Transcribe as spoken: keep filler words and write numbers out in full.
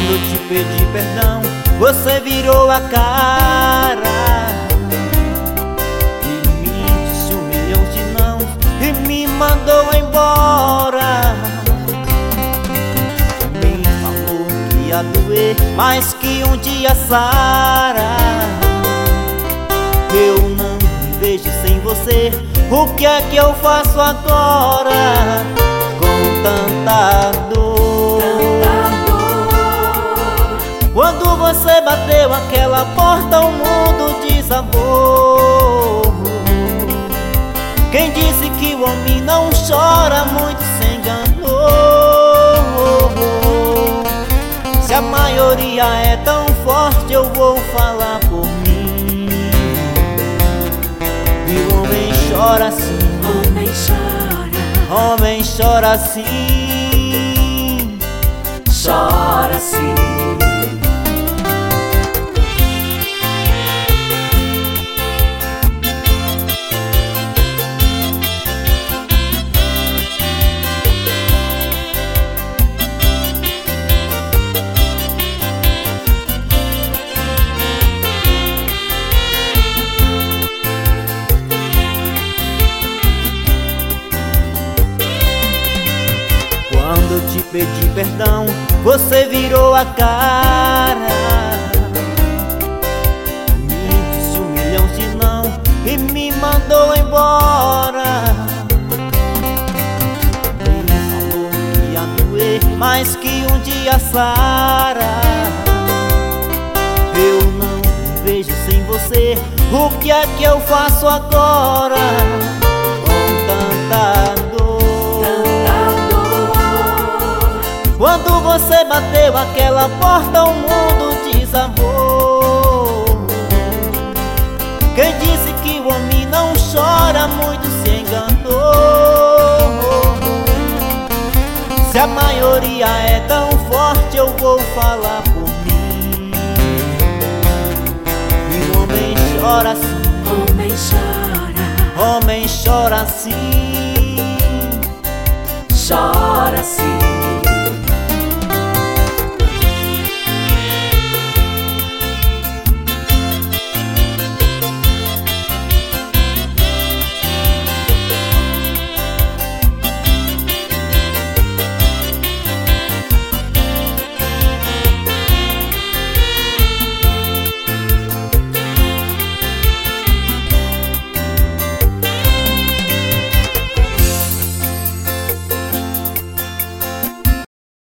Quando te pedi perdão, você virou a cara e me disse um milhão de não e me mandou embora. Me falou que ia doer, mas que um dia sara. Eu não me vejo sem você, o que é que eu faço agora com tanta dor? Quando você bateu aquela porta, o mundo desabou. Quem disse que o homem não chora muito se enganou. Se a maioria é tão forte, eu vou falar por mim. E o homem chora assim, homem chora, homem chora assim, chora assim. Quando eu te pedi perdão, você virou a cara, me disse um milhão de não e me mandou embora. Me falou que ia doer, mas que um dia sara. Eu não me vejo sem você, o que é que eu faço agora com tanta dor? Quando você bateu aquela porta, o mundo desabou. Quem disse que o homem não chora muito se enganou. Se a maioria é tão forte, eu vou falar por mim. E o homem chora assim, Homem chora, homem chora assim, chora assim.